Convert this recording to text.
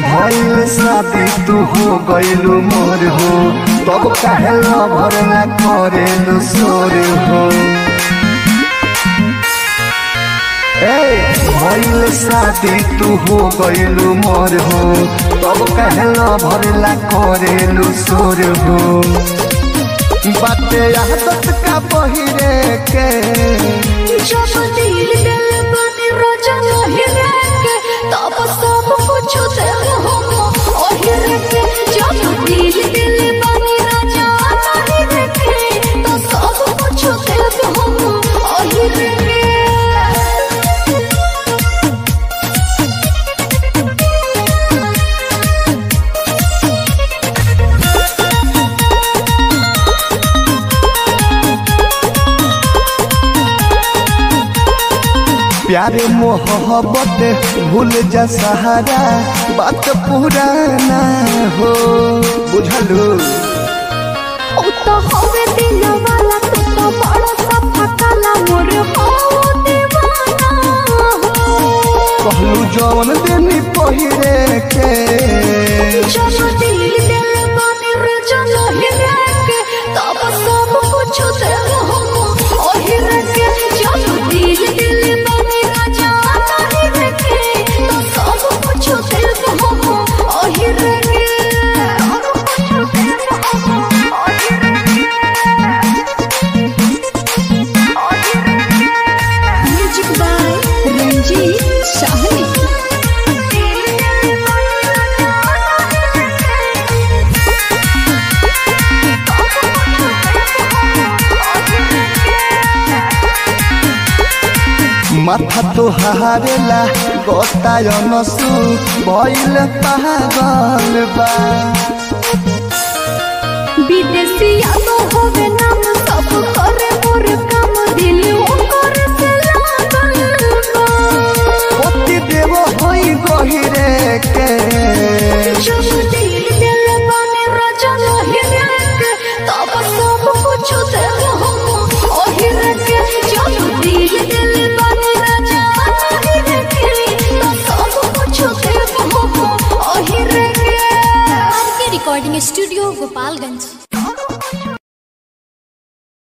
भइल शादी तू हो गइलू मोर हो, तब काहे लभर ना करेलू सोर हो। भइल शादी तू हो गइलू मोर हो, तब काहे लभर ना करेलू सोर हो। बाते आदत का बहिरे के जब दिल दिल बने राजा लहिरे के, तब सब कुछ दिल हम ओहिरे के। जब दिल दिल बने राजा लहिरे के, तो सब कुछ दिल हम ओहिरे के। प्यारे मोहब्बत भूल जा सहारा, बात पुराना हो बुझलू। तो हवे दिल वाला तू तो बड़ा सा फकाला मोर हो दीवाना हो। कहलू जवन देनी पहिरे के, जब दिल दिल बने राजा लहिरे के, तब सब कुछ दिल हम ओहिरे के। जब दिल दिल बने राजा लहिरे के, तो सब कुछ दिल हम ओहिरे के। सब कुछ दिल हम ओहिरे के। Music by Ranjit Sahni. माथा तो हारेला गतायन सु भइल पागल बा। विदेशिया तो होवे नाम सब करे मोर काम, दिल ओकर से लागल बा। पति देव होई गहिरे के, जब दिल दिल बने राजा लहिरे के, तब सब कुछ दिल हम ओहिरे के। जब दिल दिल बने राजा लहिरे के, तो सब कुछ दिल हम ओहिरे के। Recording studio Gopalganj.